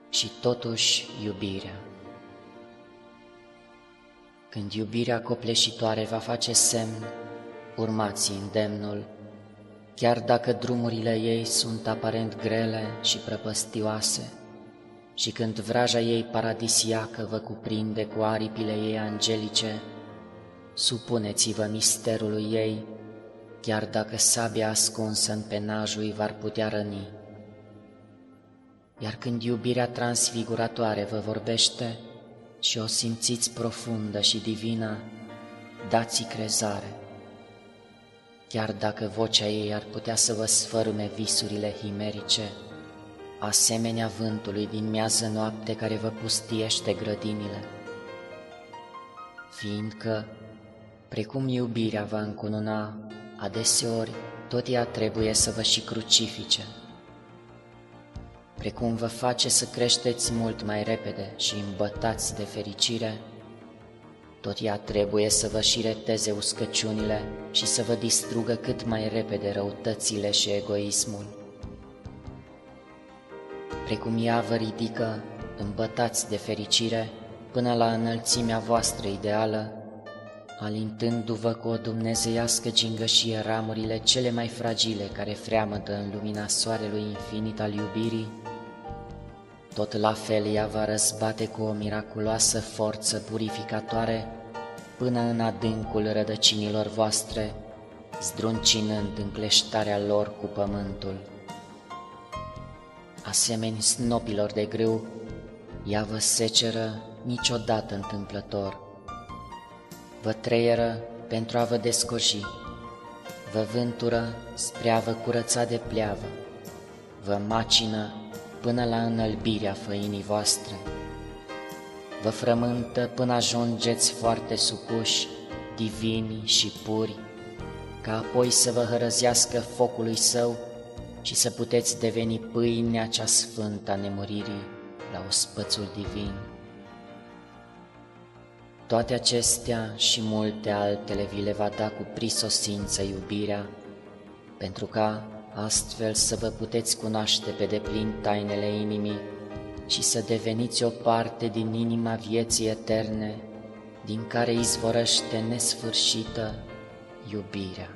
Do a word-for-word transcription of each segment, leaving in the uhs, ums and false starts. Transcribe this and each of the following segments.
și totuși iubirea. Când iubirea copleșitoare va face semn, urmați îndemnul, chiar dacă drumurile ei sunt aparent grele și prăpăstioase, și când vraja ei paradisiacă vă cuprinde cu aripile ei angelice, supuneți-vă misterului ei, chiar dacă sabia ascunsă în penajul îi v-ar putea răni. Iar când iubirea transfiguratoare vă vorbește și o simțiți profundă și divină, dați-i crezare, chiar dacă vocea ei ar putea să vă sfărâme visurile himerice, asemenea vântului din miază noapte care vă pustiește grădinile. Fiindcă, precum iubirea va încununa, adeseori tot ea trebuie să vă și crucifice. Precum vă face să creșteți mult mai repede și îmbătați de fericire, tot ea trebuie să vă și reteze uscăciunile și să vă distrugă cât mai repede răutățile și egoismul. Precum ea vă ridică, îmbătați de fericire, până la înălțimea voastră ideală, alintându-vă cu o dumnezeiască gingășie ramurile cele mai fragile care freamătă în lumina soarelui infinit al iubirii, tot la fel ea va răzbate cu o miraculoasă forță purificatoare până în adâncul rădăcinilor voastre, zdruncinând încleștarea lor cu pământul. Asemeni snopilor de grâu, ea vă seceră niciodată întâmplător, vă treieră pentru a vă descoși, vă vântură spre a vă curăța de pleavă, vă macină până la înălbirea făinii voastre, vă frământă până ajungeți foarte supuși, divini și puri, ca apoi să vă hărăzească focului său și să puteți deveni pâinea cea sfântă a nemuririi la ospățul divin. Toate acestea și multe altele vi le va da cu prisosință iubirea, pentru ca astfel să vă puteți cunoaște pe deplin tainele inimii și să deveniți o parte din inima vieții eterne, din care izvorăște nesfârșită iubirea.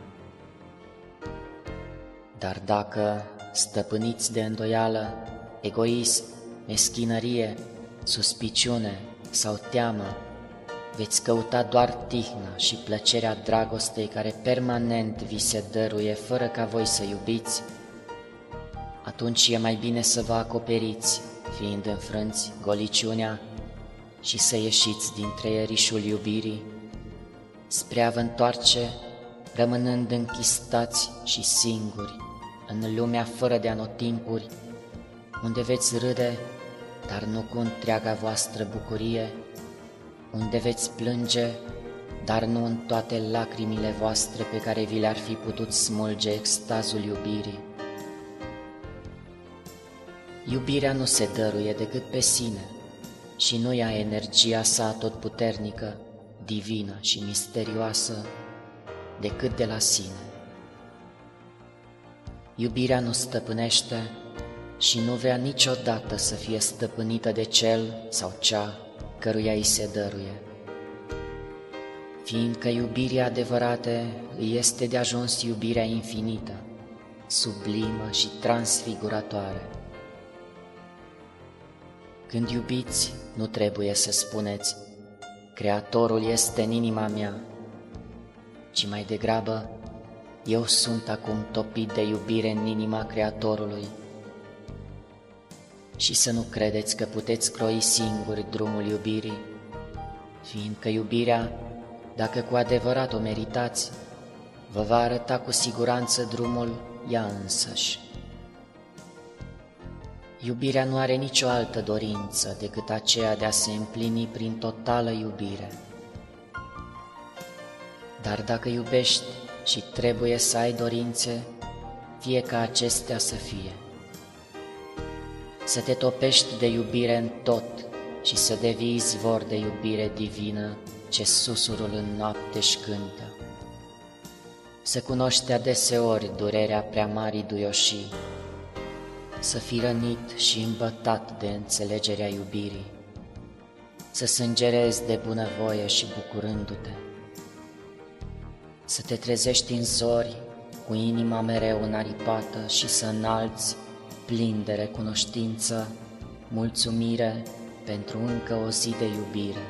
Dar dacă, stăpâniți de îndoială, egoism, meschinărie, suspiciune sau teamă, veți căuta doar tihna și plăcerea dragostei care permanent vi se dăruie fără ca voi să iubiți, atunci e mai bine să vă acoperiți, fiind înfrânți, goliciunea și să ieșiți din treierișul iubirii, spre a vă întoarce, rămânând închistați și singuri în lumea fără de anotimpuri, unde veți râde, dar nu cu întreaga voastră bucurie, unde veți plânge, dar nu în toate lacrimile voastre pe care vi le-ar fi putut smulge extazul iubirii. Iubirea nu se dăruie decât pe sine și nu ia energia sa atotputernică, divină și misterioasă decât de la sine. Iubirea nu stăpânește și nu vrea niciodată să fie stăpânită de cel sau cea căruia îi se dăruie. Fiindcă iubirea adevărată îi este de ajuns iubirea infinită, sublimă și transfiguratoare. Când iubiți, nu trebuie să spuneți, Creatorul este în inima mea, ci mai degrabă, eu sunt acum topit de iubire în inima Creatorului. Și să nu credeți că puteți croi singuri drumul iubirii, fiindcă iubirea, dacă cu adevărat o meritați, vă va arăta cu siguranță drumul ea însăși. Iubirea nu are nicio altă dorință decât aceea de a se împlini prin totală iubire. Dar dacă iubești și trebuie să ai dorințe, fie ca acestea să fie. Să te topești de iubire în tot și să devii izvor de iubire divină ce susurul în noapte-și cântă. Să cunoști adeseori durerea prea marii duioșii, să fii rănit și îmbătat de înțelegerea iubirii, să sângerezi de bunăvoie și bucurându-te, să te trezești în zori cu inima mereu înaripată și să înalți, plin de recunoștință, mulțumire pentru încă o zi de iubire,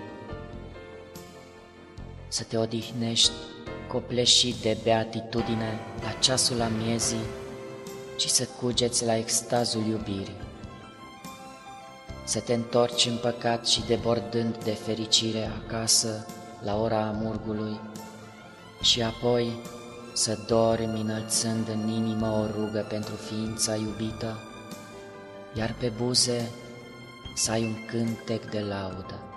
să te odihnești copleșit de beatitudine la ceasul amiezii și să cugeți la extazul iubirii, să te întorci împăcat și debordând de fericire acasă la ora amurgului și apoi să dormi înălțând în inimă o rugă pentru ființa iubită, iar pe buze să ai un cântec de laudă.